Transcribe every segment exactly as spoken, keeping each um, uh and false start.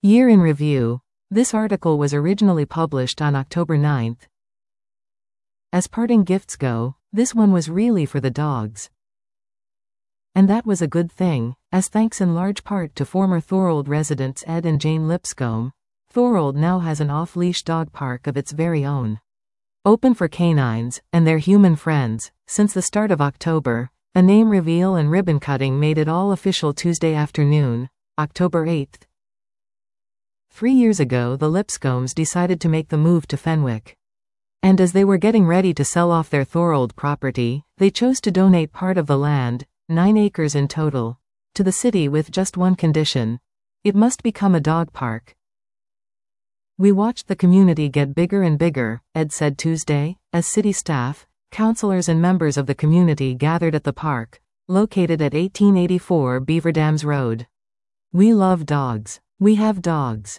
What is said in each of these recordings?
Year in Review. This article was originally published on October ninth. As parting gifts go, this one was really for the dogs. And that was a good thing, as thanks in large part to former Thorold residents Ed and Jane Lipscomb, Thorold now has an off-leash dog park of its very own. Open for canines, and their human friends, since the start of October. A name reveal and ribbon cutting made it all official Tuesday afternoon, October eighth. Three years ago the Lipscombs decided to make the move to Fenwick. And as they were getting ready to sell off their Thorold property, they chose to donate part of the land, nine acres in total, to the city with just one condition: it must become a dog park. We watched the community get bigger and bigger, Ed said Tuesday, as city staff, councilors and members of the community gathered at the park, located at eighteen eighty-four Beaver Dams Road. We love dogs. We have dogs.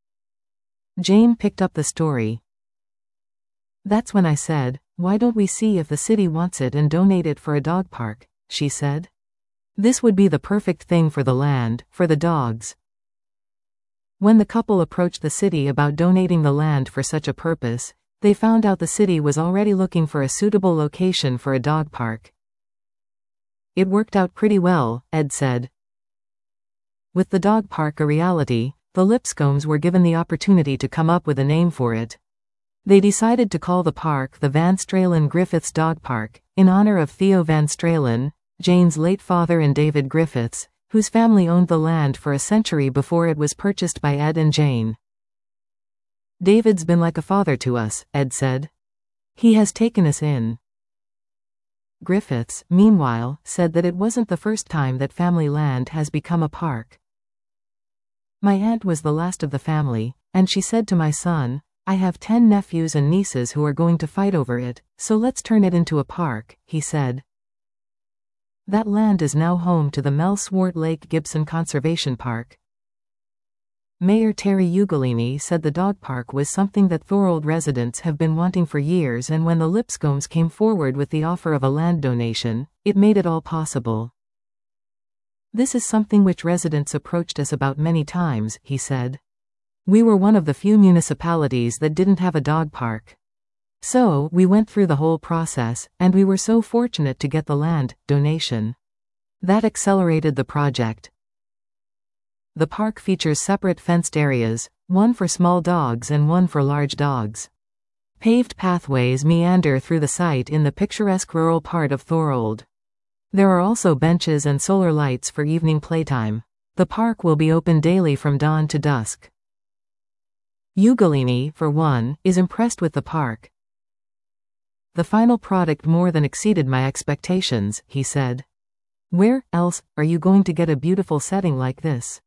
Jane picked up the story. That's when I said, why don't we see if the city wants it and donate it for a dog park, she said. This would be the perfect thing for the land, for the dogs. When the couple approached the city about donating the land for such a purpose, they found out the city was already looking for a suitable location for a dog park. It worked out pretty well, Ed said. With the dog park a reality, the Lipscombs were given the opportunity to come up with a name for it. They decided to call the park the Van Stralen Griffiths Dog Park, in honor of Theo Van Stralen, Jane's late father and David Griffiths, whose family owned the land for a century before it was purchased by Ed and Jane. David's been like a father to us, Ed said. He has taken us in. Griffiths, meanwhile, said that it wasn't the first time that family land has become a park. My aunt was the last of the family, and she said to my son, I have ten nephews and nieces who are going to fight over it, so let's turn it into a park, he said. That land is now home to the Mel Swart Lake Gibson Conservation Park. Mayor Terry Ugolini said the dog park was something that Thorold residents have been wanting for years, and when the Lipscombs came forward with the offer of a land donation, it made it all possible. This is something which residents approached us about many times, he said. We were one of the few municipalities that didn't have a dog park. So, we went through the whole process, and we were so fortunate to get the land donation. That accelerated the project. The park features separate fenced areas, one for small dogs and one for large dogs. Paved pathways meander through the site in the picturesque rural part of Thorold. There are also benches and solar lights for evening playtime. The park will be open daily from dawn to dusk. Ugolini, for one, is impressed with the park. The final product more than exceeded my expectations, he said. Where else are you going to get a beautiful setting like this?